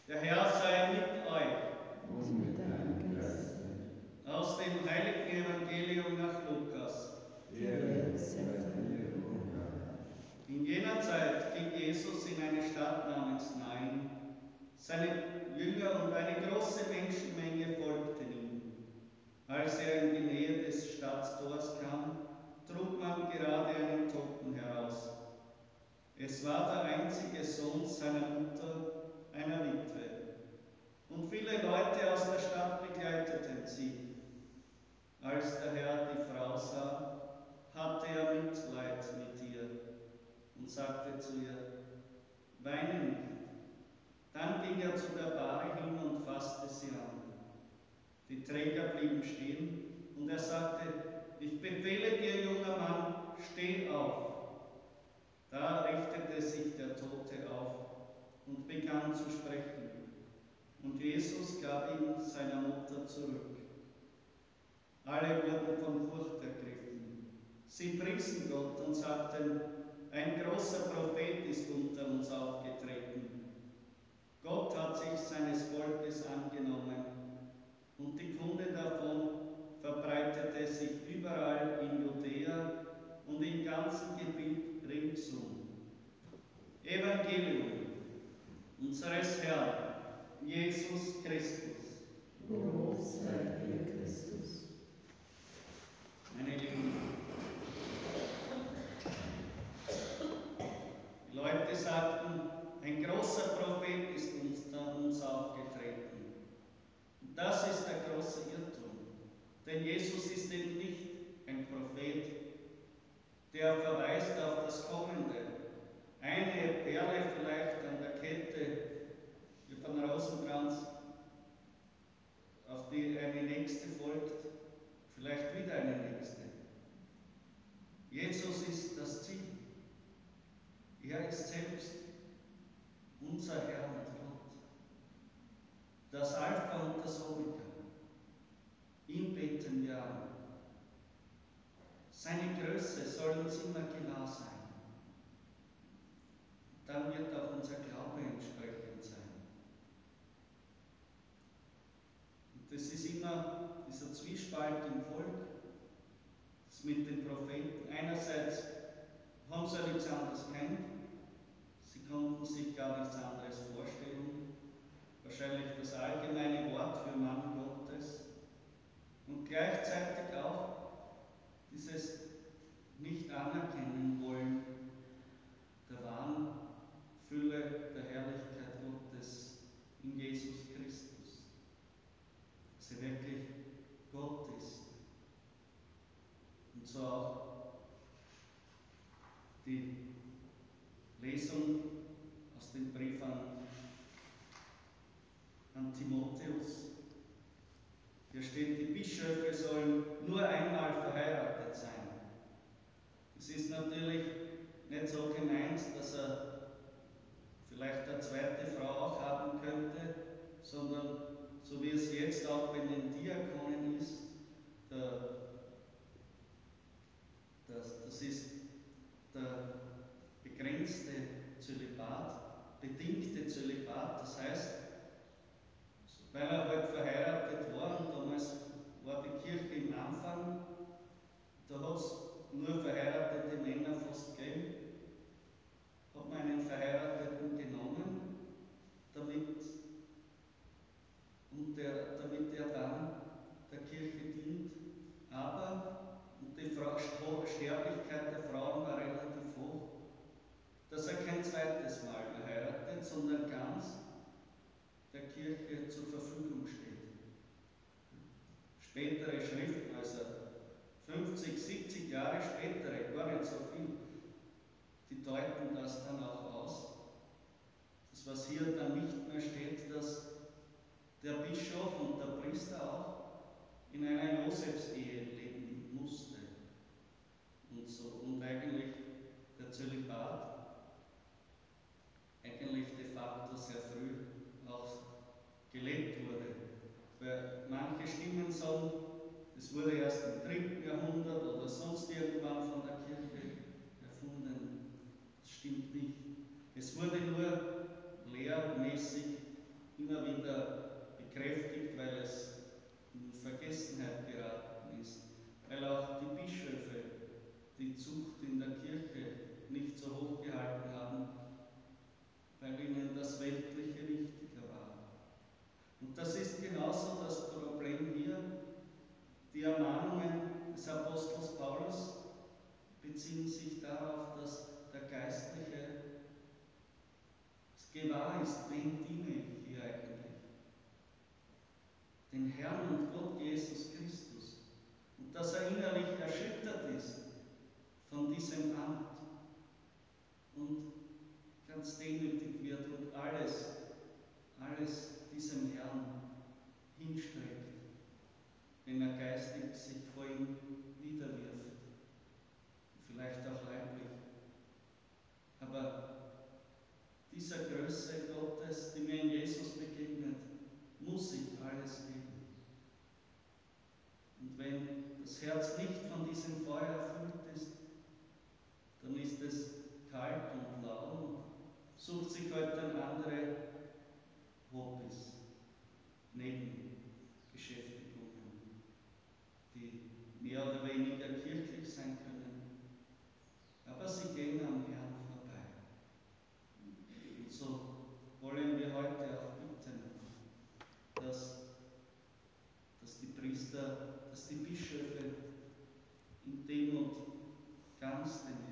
Der Herr sei mit euch. Und mit deinem Geiste. Aus dem heiligen Evangelium nach Lukas. Ehre sei dir, o Herr. In jener Zeit ging Jesus in eine Stadt namens Nain. Seine Jünger und eine große Menschenmenge folgten ihm. Als er in die Nähe des Stadttors kam, trug man gerade einen Toten heraus. Es war der einzige Sohn seiner Mutter, einer Witwe. Und viele Leute aus der Stadt begleiteten sie. Als der Herr die Frau sah, hatte er Mitleid mit ihr und sagte zu ihr: Weine nicht. Dann ging er zu der Bahre hin und fasste sie an. Die Träger blieben stehen und er sagte: Ich befehle dir, junger Mann, steh auf. Da richtete sich der Tote auf und begann zu sprechen. Und Jesus gab ihn seiner Mutter zurück. Alle wurden von Furcht ergriffen. Sie priesen Gott und sagten: Ein großer Prophet ist unter uns aufgetreten. Gott hat sich seines Volkes angenommen, und die Kunde davon verbreitete sich überall in Judäa und im ganzen Gebiet ringsum. Evangelium unseres Herrn Jesus Christus. Lob sei dir, Christus. Meine Lieben, die Leute sagten, ein großer Prophet ist uns aufgetreten. Und das ist der große Irrtum. Denn Jesus ist eben nicht ein Prophet, der verweist auf das Kommende. Eine Perle vielleicht an der Kette, wie von Rosenkranz, auf die eine nächste folgt, vielleicht wieder eine nächste. Jesus ist das Ziel. Er ist selbst unser Herr und Gott. Das Alpha und das Omega. Ihn beten wir an. Seine Größe soll uns immer klar sein. Dann wird auch unser Glaube entsprechend sein. Und das ist immer dieser Zwiespalt im Volk, das mit den Propheten. Einerseits haben sie ja nichts anderes kennt, sie konnten sich gar nichts anderes vorstellen. Wahrscheinlich das allgemeine Wort für Mann Gottes. Und gleichzeitig auch dieses nicht anerkennen wollen der wahren Fülle der Herrlichkeit Gottes in Jesus Christus. Dass er wirklich Gott ist. Und so auch die Lesung aus dem Brief an Timotheus. Hier steht, die Bischöfe sollen nur einmal verheiratet sein. Es ist natürlich nicht so gemeint, dass er vielleicht eine zweite Frau auch haben könnte, sondern so wie es jetzt auch bei den Diakonen ist, das ist der begrenzte Zölibat, bedingte Zölibat, das heißt, weil er halt verheiratet war und damals war die Kirche im Anfang, da hat es nur verheiratete Männer fast gegeben, hat man einen Verheirateten genommen, damit damit er dann der Kirche dient. Aber die Sterblichkeit der Frauen war relativ hoch, dass er kein zweites Mal mehr heiratet, sondern ganz der Kirche zur Verfügung steht. Spätere Schriften, also 50, 70 Jahre spätere, gar nicht so viel, die deuten das dann auch aus. Das, was hier dann nicht mehr steht, dass der Bischof und der Priester auch in einer Josefsehe leben musste. Und eigentlich der Zölibat eigentlich de facto sehr früh auch gelebt wurde. Weil manche Stimmen sagen, es wurde erst im 3. Jahrhundert oder sonst irgendwann von der Kirche erfunden. Das stimmt nicht. Es wurde nur lehrmäßig bekräftigt, weil es in Vergessenheit geraten ist, weil auch die Bischöfe die Zucht in der Kirche nicht so hoch gehalten haben, weil ihnen das Weltliche wichtiger war. Und das ist genauso das Problem hier. Die Ermahnungen des Apostels Paulus beziehen sich darauf, dass der Geistliche gewahr ist, wen diene ich hier eigentlich? Den Herrn und Gott Jesus Christus. Und dass er innerlich erschüttert ist von diesem Amt und ganz demütig wird und alles diesem Herrn hinstreckt, wenn er geistig sich vor ihm niederwirft, vielleicht auch leiblich. Aber dieser Größe Gottes, die mir in Jesus begegnet, muss ich alles geben. Und wenn das Herz nicht von diesem Feuer erfüllt ist, dann ist es kalt und lau und sucht sich halt dann andere Hobbys, Nebenbeschäftigungen, die mehr oder weniger kirchlich sein können, aber sie gehen am Herrn vorbei. Und so wollen wir heute auch bitten, dass die Priester, dass die Bischöfe in Demut ganz den